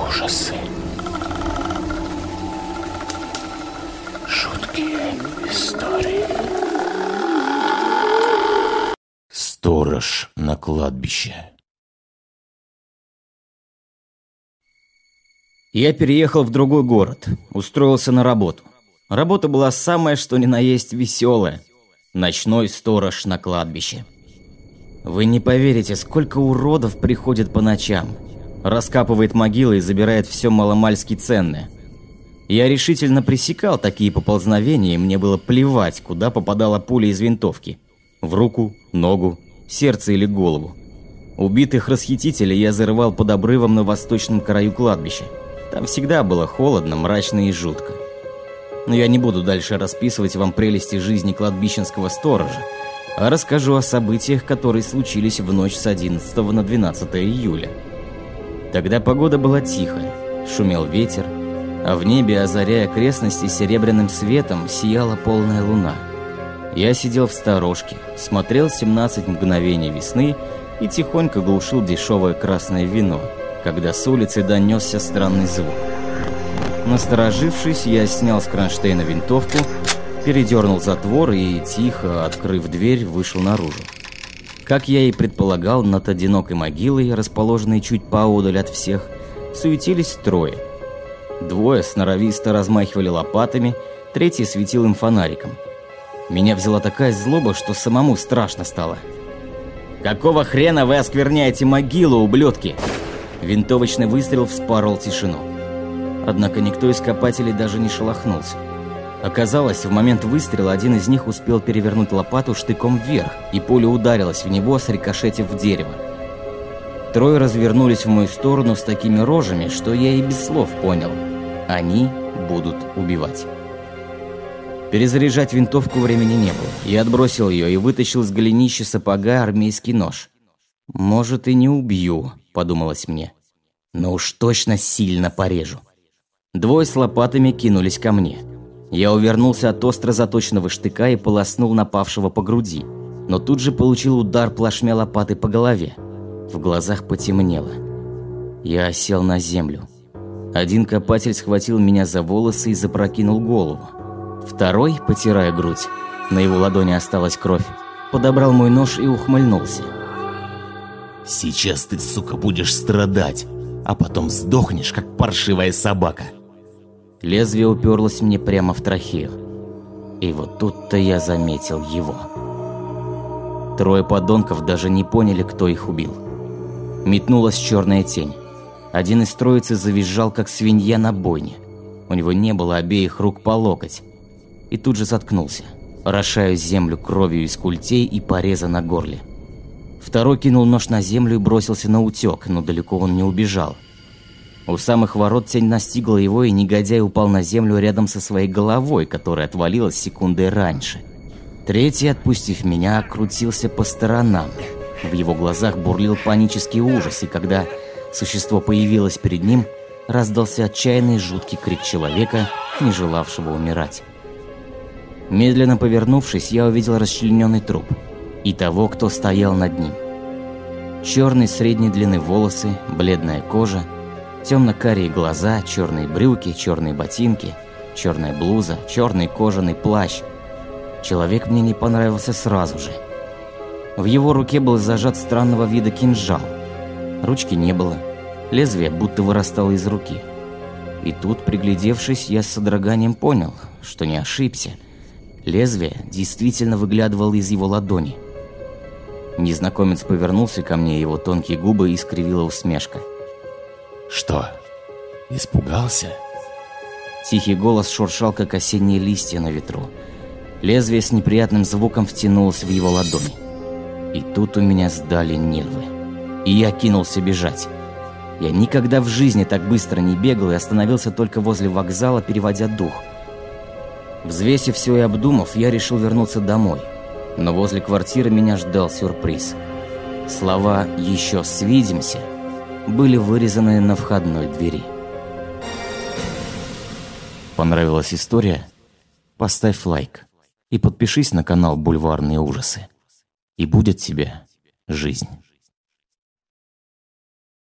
Ужасы. Жуткие истории. Сторож на кладбище. Я переехал в другой город, устроился на работу. Работа была самая что ни на есть веселая. Ночной сторож на кладбище. Вы не поверите, сколько уродов приходит по ночам. Раскапывает могилы и забирает все маломальски ценное. Я решительно пресекал такие поползновения, и мне было плевать, куда попадала пуля из винтовки. В руку, ногу, сердце или голову. Убитых расхитителей я зарывал под обрывом на восточном краю кладбища. Там всегда было холодно, мрачно и жутко. Но я не буду дальше расписывать вам прелести жизни кладбищенского сторожа, а расскажу о событиях, которые случились в ночь с 11 на 12 июля. Тогда погода была тихая, шумел ветер, а в небе, озаряя окрестности серебряным светом, сияла полная луна. Я сидел в сторожке, смотрел 17 мгновений весны и тихонько глушил дешевое красное вино, когда с улицы донесся странный звук. Насторожившись, я снял с кронштейна винтовку, передернул затвор и, тихо открыв дверь, вышел наружу. Как я и предполагал, над одинокой могилой, расположенной чуть поодаль от всех, суетились трое. Двое сноровисто размахивали лопатами, третий светил им фонариком. Меня взяла такая злоба, что самому страшно стало. «Какого хрена вы оскверняете могилу, ублюдки?» Винтовочный выстрел вспорол тишину. Однако никто из копателей даже не шелохнулся. Оказалось, в момент выстрела один из них успел перевернуть лопату штыком вверх, и пуля ударилась в него, срикошетив в дерево. Трое развернулись в мою сторону с такими рожами, что я и без слов понял. Они будут убивать. Перезаряжать винтовку времени не было. Я отбросил ее и вытащил с голенища сапога армейский нож. «Может, и не убью», — подумалось мне. «Но уж точно сильно порежу». Двое с лопатами кинулись ко мне. Я увернулся от остро заточенного штыка и полоснул напавшего по груди, но тут же получил удар плашмя лопаты по голове. В глазах потемнело. Я осел на землю. Один копатель схватил меня за волосы и запрокинул голову. Второй, потирая грудь, на его ладони осталась кровь, подобрал мой нож и ухмыльнулся. «Сейчас ты, сука, будешь страдать, а потом сдохнешь, как паршивая собака». Лезвие уперлось мне прямо в трахею. И вот тут-то я заметил его. Трое подонков даже не поняли, кто их убил. Метнулась черная тень. Один из троицы завизжал, как свинья на бойне. У него не было обеих рук по локоть. И тут же заткнулся, орошая землю кровью из культей и пореза на горле. Второй кинул нож на землю и бросился на утек, но далеко он не убежал. У самых ворот тень настигла его, и негодяй упал на землю рядом со своей головой, которая отвалилась секундой раньше. Третий, отпустив меня, крутился по сторонам. В его глазах бурлил панический ужас, и когда существо появилось перед ним, раздался отчаянный жуткий крик человека, не желавшего умирать. Медленно повернувшись, я увидел расчлененный труп и того, кто стоял над ним. Черные средней длины волосы, бледная кожа, темно-карие глаза, черные брюки, черные ботинки, черная блуза, черный кожаный плащ. Человек мне не понравился сразу же. В его руке был зажат странного вида кинжал. Ручки не было, лезвие будто вырастало из руки. И тут, приглядевшись, я с содроганием понял, что не ошибся. Лезвие действительно выглядывало из его ладони. Незнакомец повернулся ко мне, его тонкие губы искривила усмешка. «Что, испугался?» Тихий голос шуршал, как осенние листья на ветру. Лезвие с неприятным звуком втянулось в его ладонь. И тут у меня сдали нервы. И я кинулся бежать. Я никогда в жизни так быстро не бегал и остановился только возле вокзала, переводя дух. Взвесив все и обдумав, я решил вернуться домой. Но возле квартиры меня ждал сюрприз. Слова «еще свидимся» были вырезаны на входной двери. Понравилась история? Поставь лайк и подпишись на канал «Бульварные ужасы». И будет тебе жизнь.